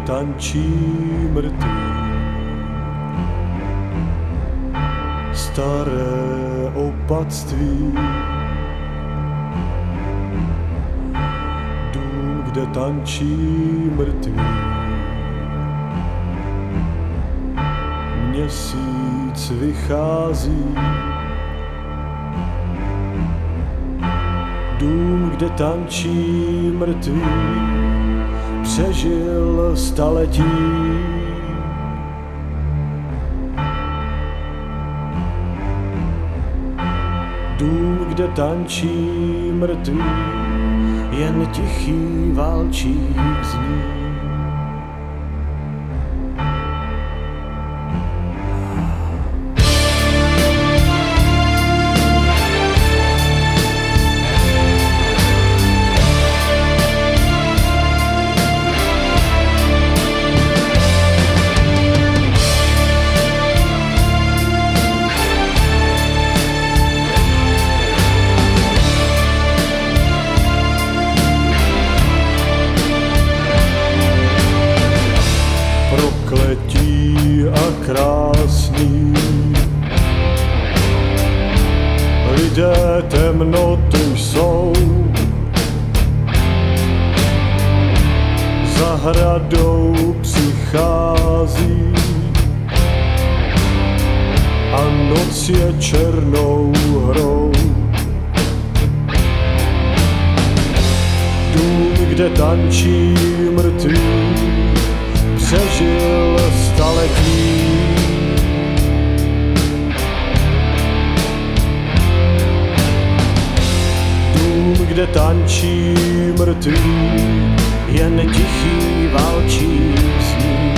tančí mrtvý. Staré opatství, dům, kde tančí mrtvý. Měsíc vychází, dům, kde tančí mrtvý, přežil staletí. Dům, kde tančí mrtvý, jen tichý válčík zní. Prokletí a krásný lidé temnoty jsou, za hradou přichází a noc je černou hrou. Dům, kde tančí mrtvý, přežil staletí. Dům, kde tančí mrtvý, jen tichý válčík zní.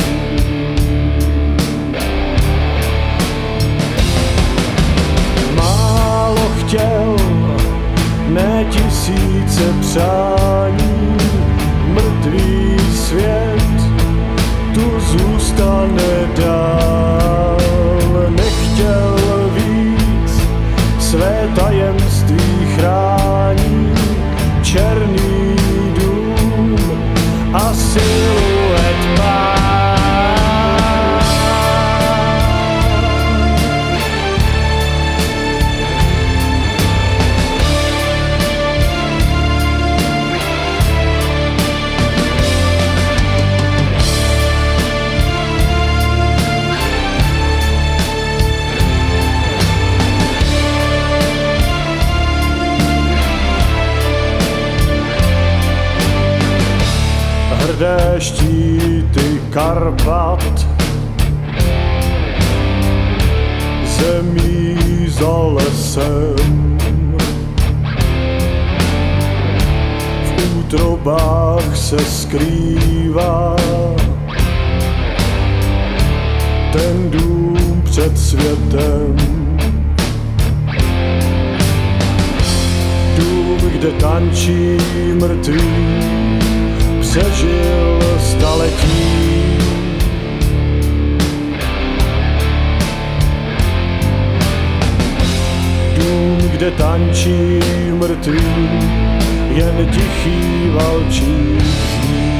Málo chtěl, ne tisíce přání, mrtvý svět tu zůstane dál. Nechtěl víc, své tajemství chrání, černý dům a siluet má. Hrdé štíty Karpat, zemí za lesem, v útrobách se skrývá ten dům před světem. Dům, kde tančí mrtvý, přežil staletí. Dům, kde tančí mrtvý, jen tichý válčík zní.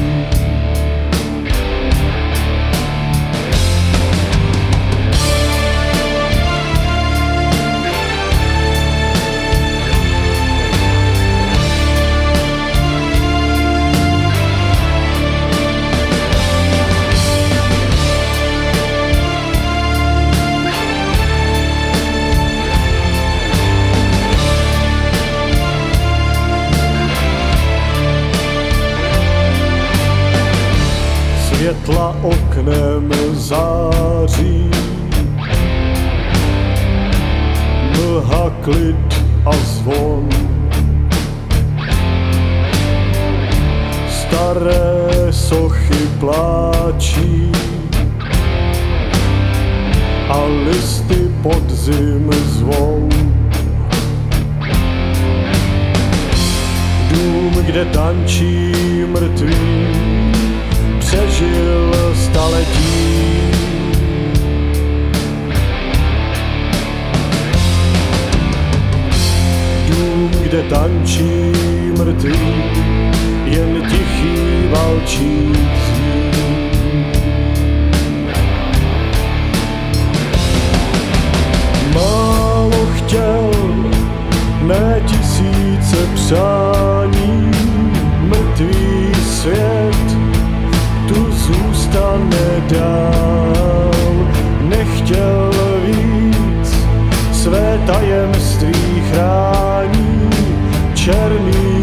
Světla oknem září, mlha, klid a zvon. Staré sochy pláčí a listy podzim zvou. Dům, kde tančí mrtvý, přežil staletí. Dům, kde tančí mrtvý, jen tichý válčík zní. přání, mrtvý svět tu zůstane dál. Nechtěl víc, své tajemství chrání, černý